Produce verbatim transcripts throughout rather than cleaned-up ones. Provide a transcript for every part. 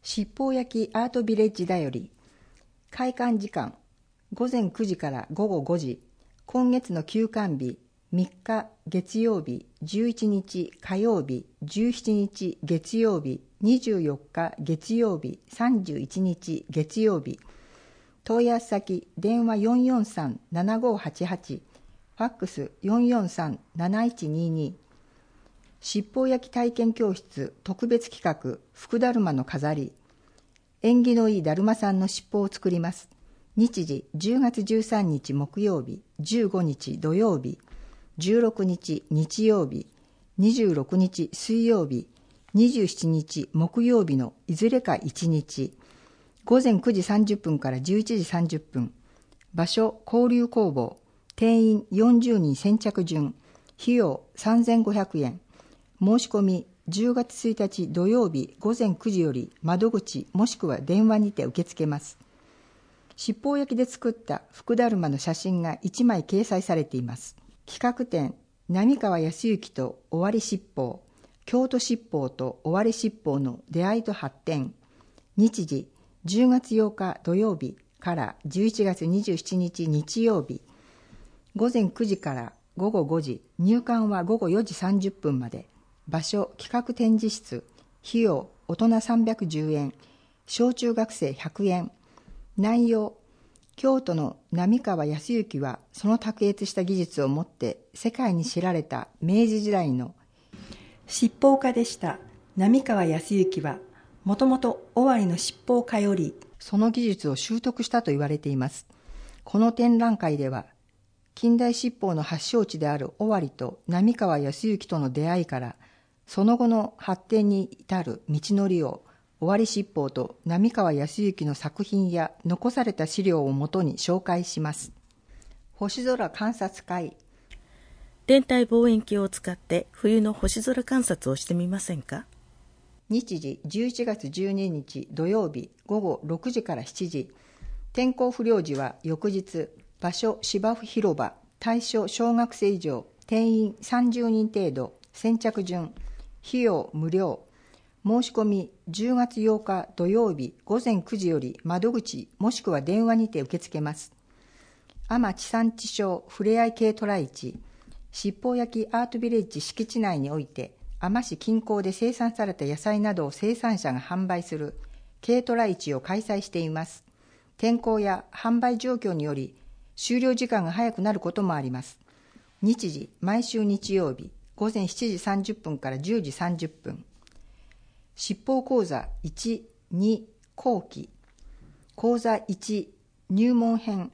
七宝焼きアートビレッジだより。開館時間ごぜんくじからごごごじ。今月の休館日みっか月曜日、じゅういちにち火曜日、じゅうしちにち月曜日、にじゅうよっか月曜日、さんじゅういちにち月曜日。問い合わせ先電話 よんよんさんななごはちはち、ファックス よんよんさんなないちにに。七宝焼き体験教室特別企画福だるまの飾り。縁起のいいだるまさんの尻尾を作ります。日時じゅうがつじゅうさんにち木曜日、じゅうごにち土曜日、じゅうろくにち日曜日、にじゅうろくにち水曜日、にじゅうしちにち木曜日のいずれかいちにち。ごぜんくじさんじゅっぷんからじゅういちじさんじゅっぷん。場所交流工房。定員よんじゅうにん先着順。費用さんぜんごひゃくえん。申し込みじゅうがつついたち土曜日ごぜんくじより窓口もしくは電話にて受け付けます。七宝焼きで作った福だるまの写真がいちまい掲載されています。企画展浪川康之と尾張七宝、京都七宝と尾張七宝の出会いと発展。日時じゅうがつようか土曜日からじゅういちがつにじゅうしちにち日曜日。ごぜんくじからごごごじ、入館はごごよじさんじゅっぷんまで。場所企画展示室。費用大人さんびゃくじゅうえん、小中学生ひゃくえん。内容京都の浪川康之はその卓越した技術をもって世界に知られた明治時代の七宝家でした浪川康之はもともと尾張の七宝家よりその技術を習得したと言われています。この展覧会では近代七宝の発祥地である尾張と浪川康之との出会いからその後の発展に至る道のりを尾張七宝と浪川康之の作品や残された資料をもとに紹介します。星空観察会。 天体望遠鏡を使って冬の星空観察をしてみませんか？ 日時じゅういちがつじゅうににち土曜日ごごろくじからしちじ。天候不良時は翌日。場所芝生広場。対象小学生以上。定員さんじゅうにん程度。先着順。費用無料。申し込みじゅうがつようか土曜日ごぜんくじより窓口もしくは電話にて受け付けます。海士地産地消ふれあい軽トラ市七宝焼きアートビレッジ敷地内において海士市近郊で生産された野菜などを生産者が販売する軽トラ市を開催しています。天候や販売状況により終了時間が早くなることもあります。日時毎週日曜日ごぜんしちじさんじゅっぷんからじゅうじさんじゅっぷん。七宝講座いち、に後期。講座いち入門編。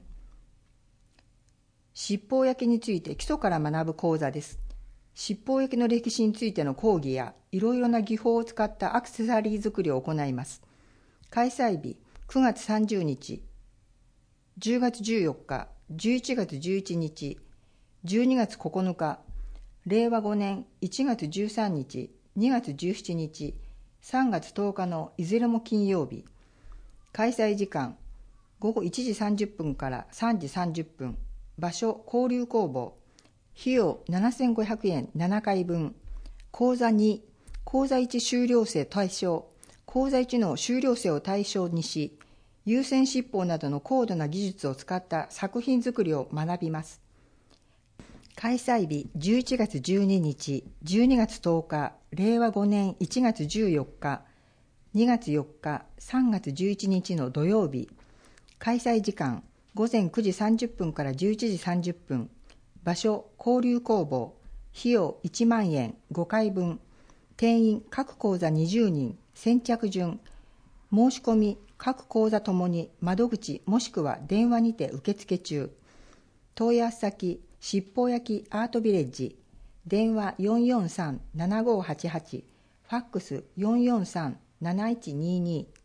七宝焼きについて基礎から学ぶ講座です。七宝焼きの歴史についての講義やいろいろな技法を使ったアクセサリー作りを行います。開催日くがつさんじゅうにち、じゅうがつじゅうよっか、じゅういちがつじゅういちにち、じゅうにがつここのか、れいわごねんいちがつじゅうさんにち、にがつじゅうしちにち、さんがつとおかのいずれも金曜日。開催時間ごごいちじさんじゅっぷんからさんじさんじゅっぷん。場所交流工房。費用ななせんごひゃくえんななかいぶん。講座に講座いち修了生対象。講座いちの修了生を対象にし有線七宝などの高度な技術を使った作品作りを学びます。開催日じゅういちがつじゅうににち、じゅうにがつとおか、れいわごねんいちがつじゅうよっか、にがつよっか、さんがつじゅういちにちの土曜日。開催時間ごぜんくじさんじゅっぷんからじゅういちじさんじゅっぷん。場所交流工房。費用いちまんえんごかいぶん。定員各講座にじゅうにん。先着順。申し込み各講座ともに窓口もしくは電話にて受付中。問い合わせ先七宝焼きアートビレッジ。電話よんよんさんななごはちはち、ファックスよんよんさんなないちにに。